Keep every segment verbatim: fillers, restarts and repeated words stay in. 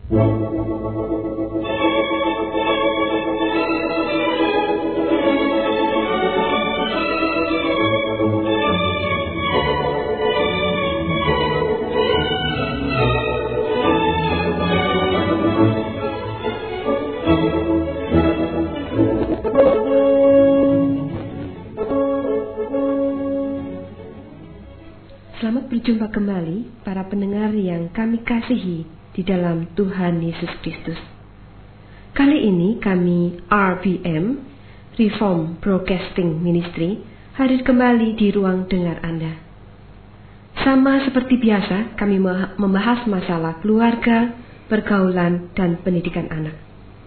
Selamat berjumpa kembali para pendengar yang kami kasihi di dalam Tuhan Yesus Kristus. Kali ini kami R B M, Reform Broadcasting Ministry, hadir kembali di ruang dengar Anda. Sama seperti biasa, kami membahas masalah keluarga, pergaulan, dan pendidikan anak.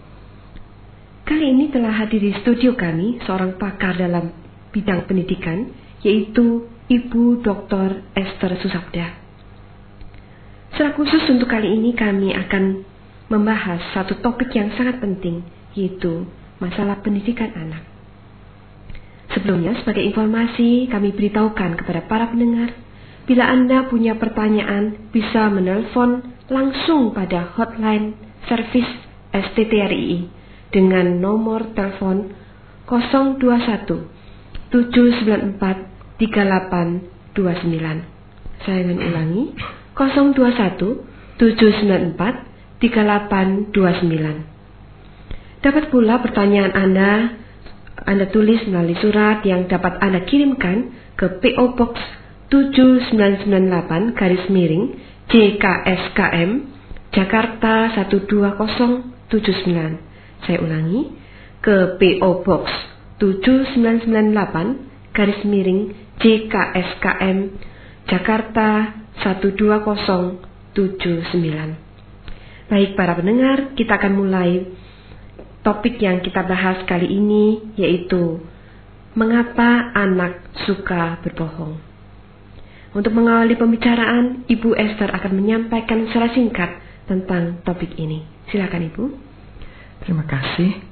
Kali ini telah hadir di studio kami seorang pakar dalam bidang pendidikan, yaitu Ibu Doktor Esther Susabda. Secara khusus untuk kali ini kami akan membahas satu topik yang sangat penting, yaitu masalah pendidikan anak. Sebelumnya, sebagai informasi, kami beritahukan kepada para pendengar, bila Anda punya pertanyaan, bisa menelpon langsung pada hotline service S T T R I I dengan nomor telepon nol dua satu tujuh sembilan empat tiga delapan dua sembilan. Saya akan ulangi, nol dua satu tujuh sembilan empat tiga delapan dua sembilan. Dapat pula pertanyaan Anda Anda tulis melalui surat yang dapat Anda kirimkan ke P O Box tujuh sembilan sembilan delapan garis miring J K S K M Jakarta satu dua nol tujuh sembilan. Saya ulangi, ke P O Box tujuh sembilan sembilan delapan garis miring J K S K M Jakarta satu dua nol tujuh sembilan. Baik para pendengar, kita akan mulai topik yang kita bahas kali ini, yaitu mengapa anak suka berbohong. Untuk mengawali pembicaraan, Ibu Esther akan menyampaikan secara singkat tentang topik ini. Silakan Ibu. Terima kasih.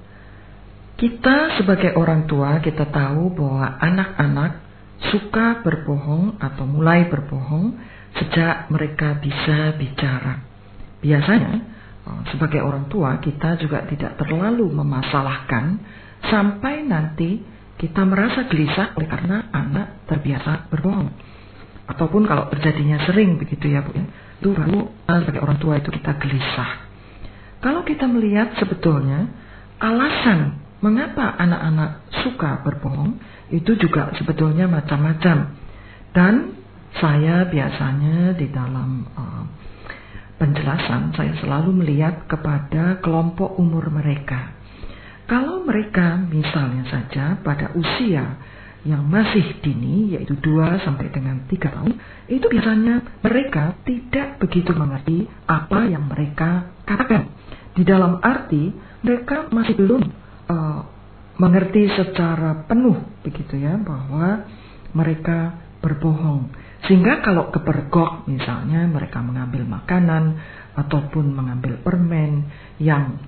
Kita sebagai orang tua, kita tahu bahwa anak-anak suka berbohong atau mulai berbohong sejak mereka bisa bicara. Biasanya, sebagai orang tua, kita juga tidak terlalu memasalahkan sampai nanti kita merasa gelisah oleh karena anak terbiasa berbohong. Ataupun kalau terjadinya sering begitu ya Bu, itu baru sebagai orang tua itu kita gelisah. Kalau kita melihat sebetulnya alasan mengapa anak-anak suka berbohong itu juga sebetulnya macam-macam. Dan saya biasanya di dalam uh, penjelasan saya selalu melihat kepada kelompok umur mereka. Kalau mereka misalnya saja pada usia yang masih dini, yaitu dua sampai dengan tiga tahun, itu biasanya mereka tidak begitu mengerti apa yang mereka katakan. Di dalam arti mereka masih belum uh, mengerti secara penuh begitu ya, bahwa mereka berbohong. Sehingga kalau kepergok misalnya mereka mengambil makanan ataupun mengambil permen yang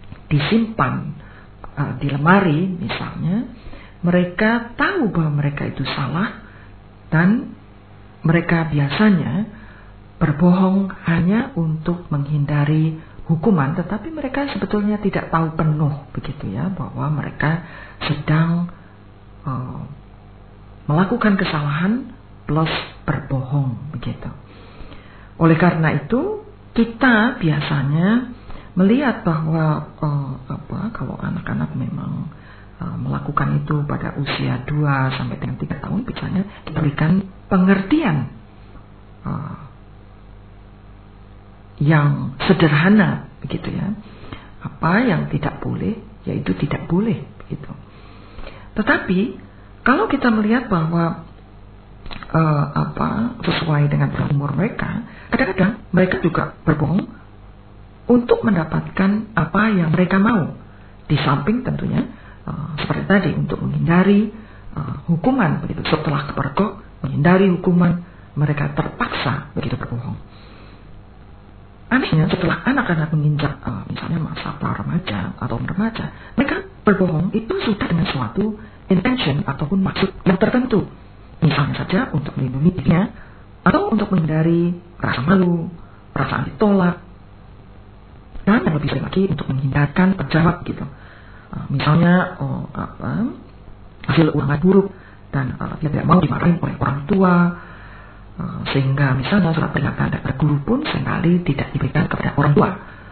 disimpan uh, di lemari misalnya, mereka tahu bahwa mereka itu salah dan mereka biasanya berbohong hanya untuk menghindari hukuman, tetapi mereka sebetulnya tidak tahu penuh begitu ya, bahwa mereka sedang uh, melakukan kesalahan plus berbohong begitu. Oleh karena itu kita biasanya melihat bahwa uh, apa kalau anak-anak memang uh, melakukan itu pada usia dua sampai dengan tiga tahun, biasanya kita berikan pengertian uh, yang sederhana begitu ya. Apa yang tidak boleh, yaitu tidak boleh begitu. Tetapi kalau kita melihat bahwa uh, apa sesuai dengan umur mereka, kadang-kadang mereka juga berbohong untuk mendapatkan apa yang mereka mau. Di samping tentunya uh, seperti tadi untuk menghindari uh, hukuman begitu. Setelah kepergok, menghindari hukuman, mereka terpaksa begitu berbohong. Anehnya setelah anak-anak menginjak uh, misalnya masa pra remaja atau remaja, mereka berbohong itu sudah dengan suatu intention ataupun maksud yang tertentu. Misalnya saja untuk melindungi dirinya atau untuk menghindari rasa malu, perasaan ditolak. Dan yang lebih sering lagi untuk menghindarkan terjawab gitu. Uh, misalnya oh, apa, hasil ulangan buruk dan uh, dia tidak mau dimarahin oleh orang tua, uh, sehingga misalnya surat peringatan dari guru pun seringkali tidak diberikan kepada orang tua.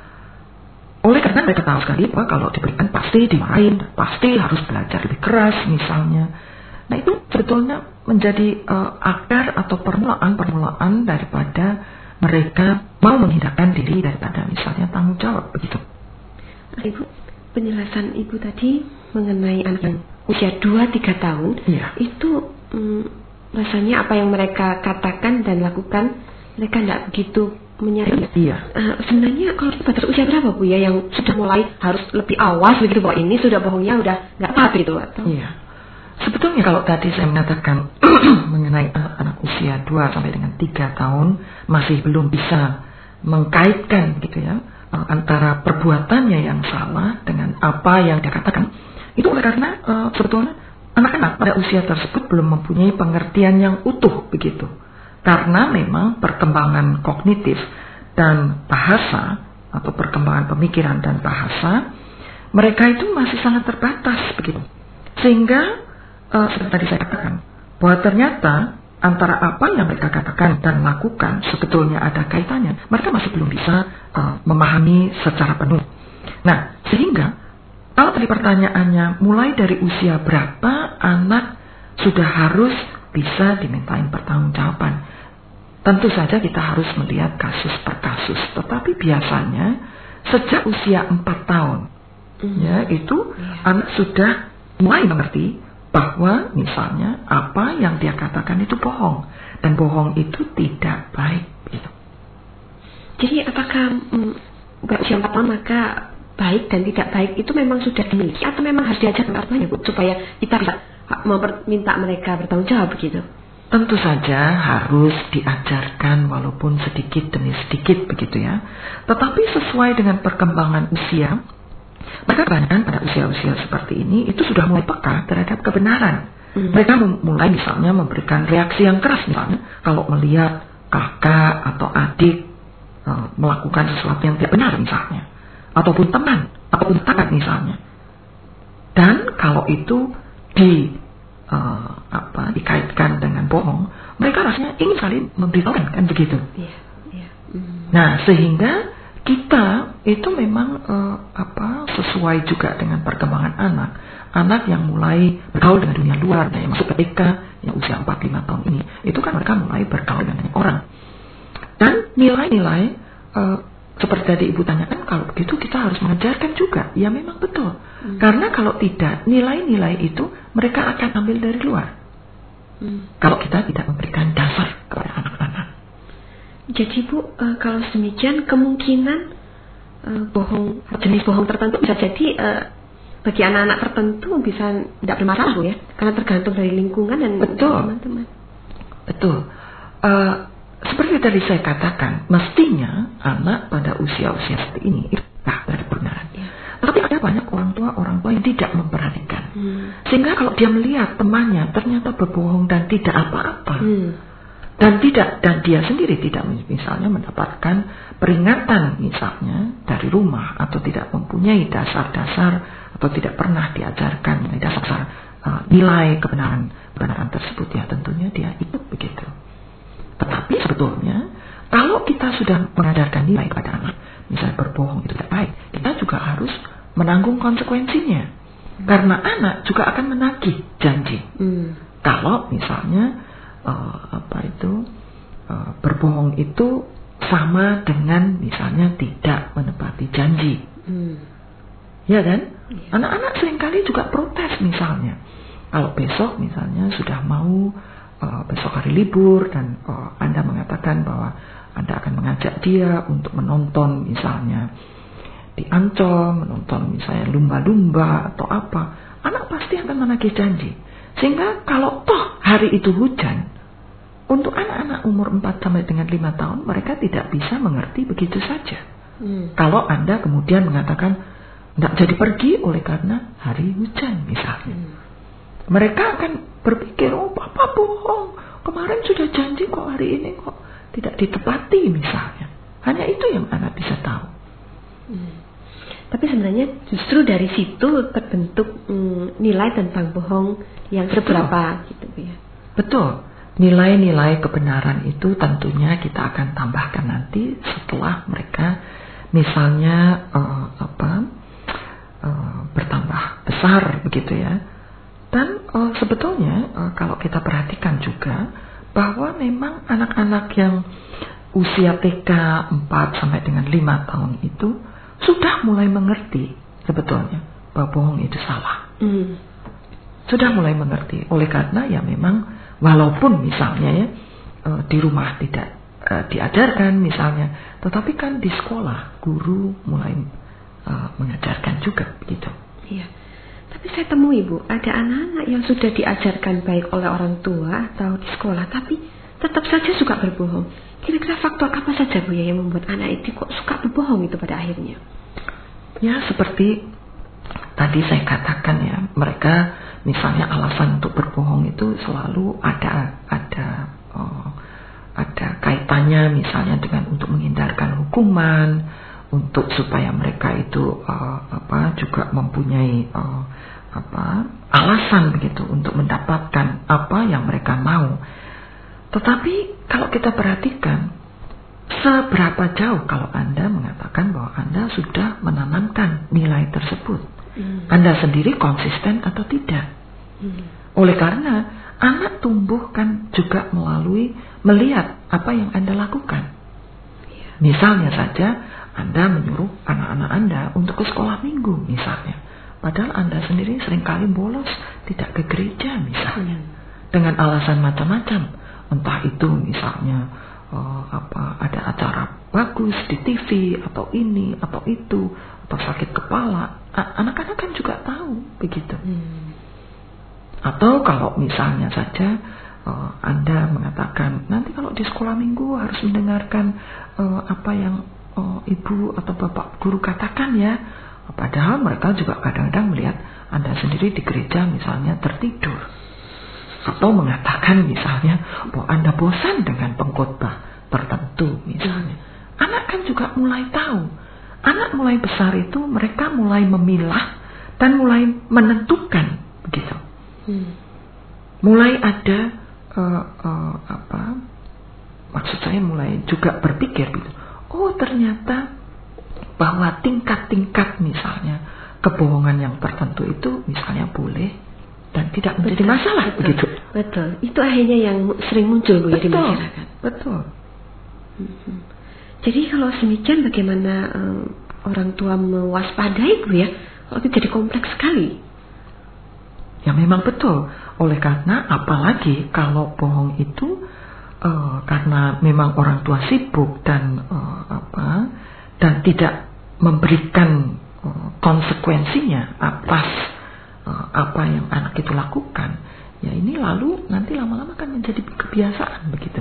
Oleh karena mereka tahu sekali bahwa kalau diberikan pasti dimarahin, pasti harus belajar lebih keras misalnya. Nah itu sebetulnya menjadi uh, akar atau permulaan-permulaan daripada mereka mau menghindarkan diri daripada misalnya tanggung jawab begitu. Ibu, penjelasan Ibu tadi mengenai anak yang usia dua tiga tahun, iya. itu mm, rasanya apa yang mereka katakan dan lakukan mereka tidak begitu menyadari. Iya. Uh, sebenarnya kalau batas usia berapa Bu ya yang sudah mulai harus lebih awas begitu bahwa ini sudah bohongnya udah nggak apa gitu atau? Iya. Sebetulnya kalau tadi saya mengatakan mengenai anak-anak usia dua sampai dengan tiga tahun masih belum bisa mengkaitkan gitu ya antara perbuatannya yang salah dengan apa yang dia katakan, itu oleh karena uh, sebetulnya anak-anak pada usia tersebut belum mempunyai pengertian yang utuh begitu. Karena memang perkembangan kognitif dan bahasa atau perkembangan pemikiran dan bahasa mereka itu masih sangat terbatas begitu. Sehingga uh, seperti tadi saya katakan bahwa ternyata antara apa yang mereka katakan dan lakukan sebetulnya ada kaitannya. Mereka masih belum bisa uh, memahami secara penuh. Nah, sehingga kalau tadi pertanyaannya mulai dari usia berapa anak sudah harus bisa dimintain pertanggungjawaban. Tentu saja kita harus melihat kasus per kasus. Tetapi biasanya sejak usia empat tahun mm. ya itu yeah. anak sudah mulai mengerti bahwa misalnya apa yang dia katakan itu bohong, dan bohong itu tidak baik gitu. Jadi apakah mm, usia empat tahun maka baik dan tidak baik itu memang sudah dimiliki atau memang harus diajarkan orang tuanya Bu supaya kita bisa meminta mereka bertanggung jawab begitu? Tentu saja harus diajarkan walaupun sedikit demi sedikit begitu ya. Tetapi sesuai dengan perkembangan usia, maka kebanyakan pada usia-usia seperti ini itu sudah mulai peka terhadap kebenaran. Hmm. Mereka mulai misalnya memberikan reaksi yang keras misalnya kalau melihat kakak atau adik uh, melakukan sesuatu yang tidak benar misalnya, ataupun teman ataupun tetangga misalnya. Dan kalau itu di Uh, apa dikaitkan dengan bohong, mereka rasanya ingin sekali memberitahukan kan begitu. Yeah, yeah. Mm. Nah sehingga kita itu memang uh, apa sesuai juga dengan perkembangan anak, anak yang mulai bergaul dengan dunia luar, yang masuk ke T K yang usia empat lima tahun ini, itu kan mereka mulai bergaul dengan banyak orang. Dan nilai-nilai uh, seperti tadi Ibu tanyakan, kalau begitu kita harus mengajarkan juga. Ya memang betul. Hmm. Karena kalau tidak, nilai-nilai itu mereka akan ambil dari luar. Hmm. Kalau kita tidak memberikan dasar kepada anak-anak. Jadi Bu, uh, kalau demikian kemungkinan uh, bohong, jenis bohong tertentu bisa jadi uh, bagi anak-anak tertentu bisa tidak bermasalah Bu ya. Karena tergantung dari lingkungan dan teman-teman. Betul. Uh, Seperti tadi saya katakan, mestinya anak pada usia-usia seperti ini itu dari kebenaran. Ya. Tapi ada banyak orang tua orang tua yang tidak memperhatikan, hmm. sehingga kalau dia melihat temannya ternyata berbohong dan tidak apa-apa, hmm. dan tidak dan dia sendiri tidak misalnya mendapatkan peringatan misalnya dari rumah atau tidak mempunyai dasar-dasar atau tidak pernah diajarkan mengenai dasar uh, nilai kebenaran kebenaran tersebut, ya tentunya dia ikut begitu. Tetapi sebetulnya kalau kita sudah mengajarkan nilai kepada anak, misalnya berbohong itu tidak baik, kita juga harus menanggung konsekuensinya. Hmm. Karena anak juga akan menagih janji. Hmm. Kalau misalnya uh, apa itu uh, berbohong itu sama dengan misalnya tidak menepati janji. Hmm. Ya kan? Yeah. Anak-anak seringkali juga protes misalnya. Kalau besok misalnya sudah mau Uh, besok hari libur dan uh, Anda mengatakan bahwa Anda akan mengajak dia untuk menonton misalnya di Ancol, menonton misalnya lumba-lumba atau apa, anak pasti akan menagih janji. Sehingga kalau toh hari itu hujan, untuk anak-anak umur empat sampai dengan lima tahun mereka tidak bisa mengerti begitu saja. Hmm. Kalau Anda kemudian mengatakan tidak jadi pergi oleh karena hari hujan misalnya. Hmm. Mereka akan berpikir, oh papa bohong, kemarin sudah janji kok hari ini kok tidak ditepati misalnya. Hanya itu yang anak bisa tahu. Hmm. Tapi sebenarnya justru dari situ terbentuk hmm, nilai tentang bohong yang seberapa gitu Bu ya. Betul. Nilai-nilai kebenaran itu tentunya kita akan tambahkan nanti setelah mereka misalnya uh, apa uh, bertambah besar begitu ya. Dan uh, sebetulnya uh, kalau kita perhatikan juga bahwa memang anak-anak yang usia T K empat sampai dengan lima tahun itu sudah mulai mengerti sebetulnya bahwa bohong itu salah. Mm. Sudah mulai mengerti. Oleh karena ya memang walaupun misalnya ya uh, di rumah tidak uh, diajarkan misalnya, tetapi kan di sekolah guru mulai uh, mengajarkan juga begitu. Iya. Tapi saya temui Bu, ada anak-anak yang sudah diajarkan baik oleh orang tua atau di sekolah, tapi tetap saja suka berbohong. Kira-kira faktor apa saja Bu ya yang membuat anak itu kok suka berbohong itu pada akhirnya? Ya seperti tadi saya katakan ya, mereka misalnya alasan untuk berbohong itu selalu ada ada oh, ada kaitannya misalnya dengan untuk menghindarkan hukuman, untuk supaya mereka itu uh, apa juga mempunyai uh, apa alasan begitu untuk mendapatkan apa yang mereka mau. Tetapi kalau kita perhatikan seberapa jauh kalau Anda mengatakan bahwa Anda sudah menanamkan nilai tersebut, hmm. Anda sendiri konsisten atau tidak? Hmm. Oleh karena anak tumbuh kan juga melalui melihat apa yang Anda lakukan. Yeah. Misalnya saja Anda menyuruh anak-anak Anda untuk ke sekolah minggu misalnya, padahal Anda sendiri seringkali bolos tidak ke gereja misalnya, hmm. dengan alasan macam-macam. Entah itu misalnya uh, apa ada acara bagus di T V atau ini atau itu atau sakit kepala, A- anak-anak kan juga tahu begitu. Hmm. Atau kalau misalnya saja uh, Anda mengatakan nanti kalau di sekolah minggu harus mendengarkan uh, apa yang uh, ibu atau bapak guru katakan ya, padahal mereka juga kadang-kadang melihat Anda sendiri di gereja misalnya tertidur. Atau mengatakan misalnya bahwa Anda bosan dengan pengkhotbah tertentu misalnya. Anak kan juga mulai tahu. Anak mulai besar itu mereka mulai memilah dan mulai menentukan begitu. Hmm. Mulai ada uh, uh, apa? Maksud saya mulai juga berpikir gitu. Oh ternyata bahwa tingkat-tingkat misalnya kebohongan yang tertentu itu misalnya boleh dan tidak menjadi betul, masalah betul, begitu. Betul. Itu akhirnya yang sering muncul Bu ya di masyarakat. Betul. Hmm. Jadi kalau demikian bagaimana um, orang tua mewaspadai Bu ya? Kalau itu jadi kompleks sekali. Ya memang betul. Oleh karena apalagi kalau bohong itu uh, karena memang orang tua sibuk dan uh, apa dan tidak memberikan uh, konsekuensinya atas apa yang anak itu lakukan, ya ini lalu nanti lama-lama kan menjadi kebiasaan begitu.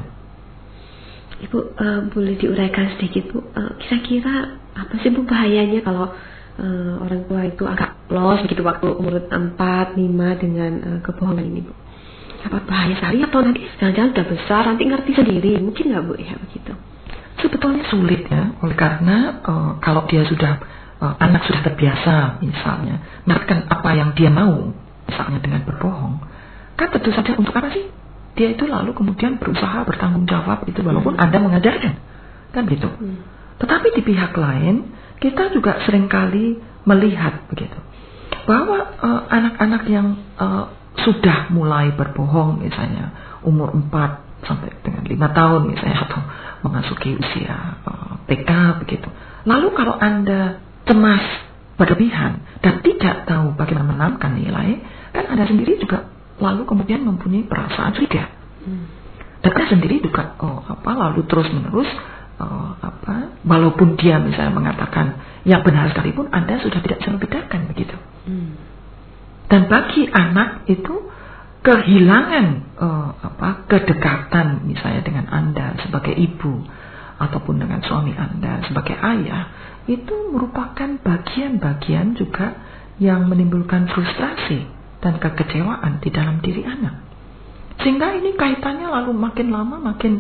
Ibu uh, boleh diuraikan sedikit Bu, uh, kira-kira apa sih Bu bahayanya kalau uh, orang tua itu agak los begitu waktu umur empat, lima dengan uh, kebohongan ini Bu? Apa bahaya sekali atau nanti jangan-jangan sudah besar nanti ngerti sendiri, mungkin nggak Bu ya begitu? Sebetulnya sulit ya, oleh karena uh, kalau dia sudah Uh, anak sudah terbiasa misalnya melakukan apa yang dia mau misalnya dengan berbohong, kan tentu saja untuk apa sih dia itu lalu kemudian berusaha bertanggung jawab itu walaupun hmm. Anda mengajarkan kan gitu. hmm. Tetapi di pihak lain kita juga seringkali melihat begitu bahwa uh, anak-anak yang uh, sudah mulai berbohong misalnya umur empat sampai dengan lima tahun misalnya atau memasuki usia uh, T K begitu, lalu kalau Anda cemas berlebihan dan tidak tahu bagaimana menanamkan nilai, kan Anda sendiri juga lalu kemudian mempunyai perasaan curiga. Hmm. Dan Anda sendiri juga oh apa lalu terus menerus oh, apa walaupun dia misalnya mengatakan yang benar sekalipun Anda sudah tidak bisa membedakan begitu. Hmm. Dan bagi anak itu kehilangan oh, apa kedekatan misalnya dengan Anda sebagai ibu ataupun dengan suami Anda sebagai ayah, itu merupakan bagian-bagian juga yang menimbulkan frustrasi dan kekecewaan di dalam diri anak. Sehingga ini kaitannya lalu makin lama makin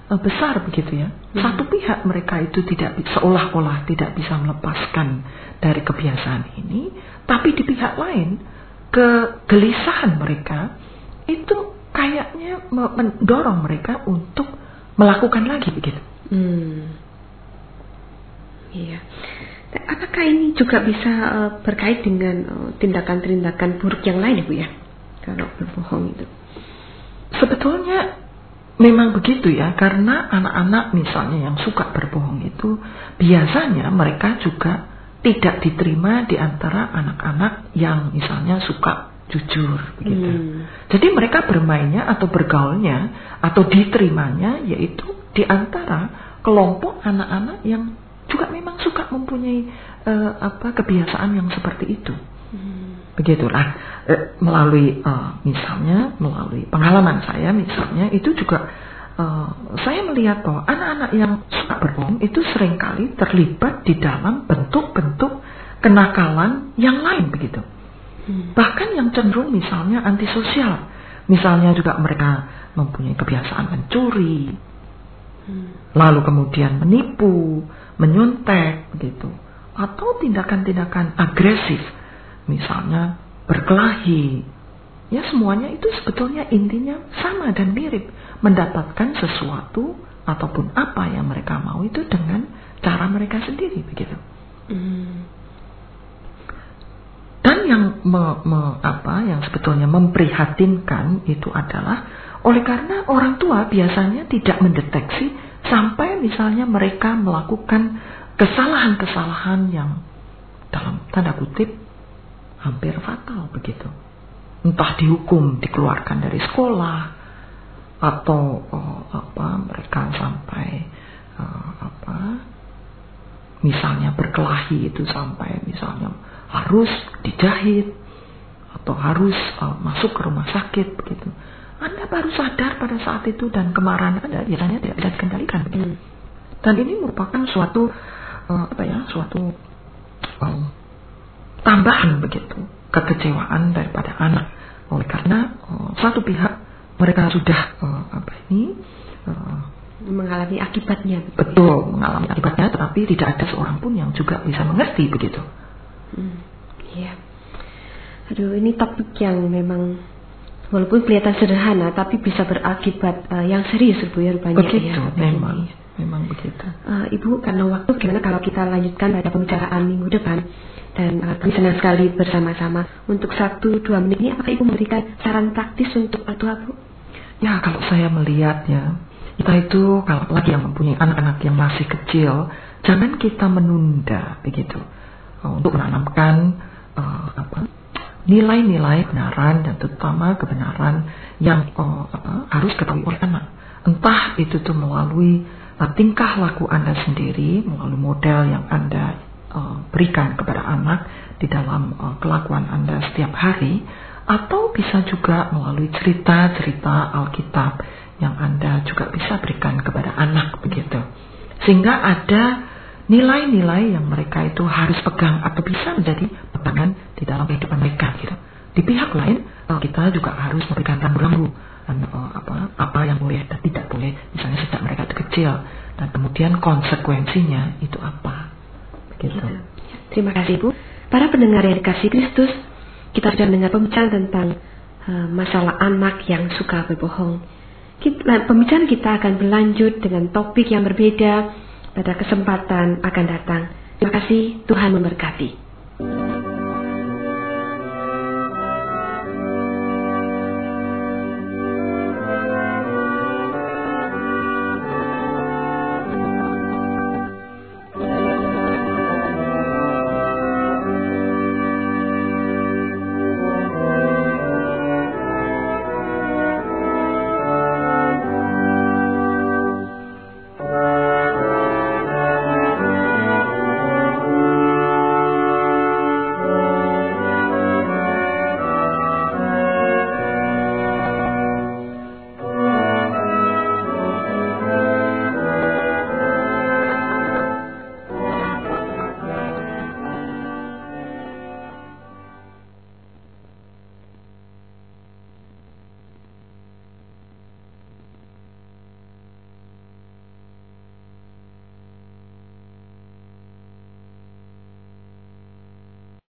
uh, besar begitu ya. Hmm. Satu pihak mereka itu tidak seolah-olah tidak bisa melepaskan dari kebiasaan ini, tapi di pihak lain kegelisahan mereka itu kayaknya mendorong mereka untuk melakukan lagi begitu. Hmm. Iya. Apakah ini juga bisa uh, berkait dengan uh, tindakan-tindakan buruk yang lain, Bu ya? Kalau berbohong itu. Sebetulnya memang begitu ya, karena anak-anak misalnya yang suka berbohong itu biasanya mereka juga tidak diterima di antara anak-anak yang misalnya suka jujur begitu. Hmm. Jadi mereka bermainnya atau bergaulnya atau diterimanya yaitu di antara kelompok anak-anak yang juga memang suka mempunyai uh, apa kebiasaan yang seperti itu. Hmm. Begitulah uh, melalui uh, misalnya melalui pengalaman saya misalnya itu juga uh, saya melihat bahwa anak-anak yang suka berbohong itu seringkali terlibat di dalam bentuk-bentuk kenakalan yang lain begitu. Hmm. Bahkan yang cenderung misalnya antisosial. Misalnya juga mereka mempunyai kebiasaan mencuri. Hmm. Lalu kemudian menipu, menyontek begitu, atau tindakan-tindakan agresif, misalnya berkelahi. Ya semuanya itu sebetulnya intinya sama dan mirip, mendapatkan sesuatu ataupun apa yang mereka mau itu dengan cara mereka sendiri begitu. Hmm. Dan yang me, me, apa yang sebetulnya memprihatinkan itu adalah oleh karena orang tua biasanya tidak mendeteksi sampai misalnya mereka melakukan kesalahan-kesalahan yang dalam tanda kutip hampir fatal begitu. Entah dihukum, dikeluarkan dari sekolah, atau oh, apa mereka sampai uh, apa misalnya berkelahi itu sampai misalnya harus dijahit atau harus uh, masuk ke rumah sakit begitu. Anda baru sadar pada saat itu dan kemarahan Anda biasanya tidak bisa dikendalikan. Hmm. Dan ini merupakan suatu uh, apa ya, suatu um, tambahan begitu kekecewaan daripada anak. Oleh karena uh, satu pihak mereka sudah uh, apa ini uh, mengalami akibatnya. Betul, mengalami akibatnya, tetapi tidak ada seorang pun yang juga bisa mengerti begitu. Hmm, iya. Aduh, ini topik yang memang walaupun kelihatan sederhana, tapi bisa berakibat uh, yang serius, Bu ya rupanya. Begitu, ya. memang, memang begitu. Uh, Ibu, karena waktu, gimana kalau kita lanjutkan pada pembicaraan minggu depan? Dan uh, kami senang sekali bersama-sama. Untuk satu dua menit ini, apakah Ibu memberikan saran praktis untuk tua, Bu? Ya, kalau saya melihatnya, kita itu kalau lagi yang mempunyai anak-anak yang masih kecil, jangan kita menunda begitu uh, untuk menanamkan uh, apa? nilai-nilai kebenaran dan terutama kebenaran yang uh, apa, harus diketahui oleh anak. Entah itu tuh melalui uh, tingkah laku Anda sendiri, melalui model yang Anda uh, berikan kepada anak di dalam uh, kelakuan Anda setiap hari, atau bisa juga melalui cerita-cerita Alkitab yang Anda juga bisa berikan kepada anak begitu. Sehingga ada nilai-nilai yang mereka itu harus pegang atau bisa menjadi pegangan di dalam kehidupan mereka gitu. Di pihak lain kita juga harus memberikan rambu-rambu apa apa yang boleh dan tidak boleh, misalnya sejak mereka itu kecil, dan kemudian konsekuensinya itu apa begitu. Ya. Terima kasih Bu. Para pendengar yang dikasihi Kristus, kita sudah mendengar pembicaraan tentang uh, masalah anak yang suka berbohong. Kita, pembicaraan kita akan berlanjut dengan topik yang berbeda pada kesempatan akan datang. Terima kasih, Tuhan memberkati.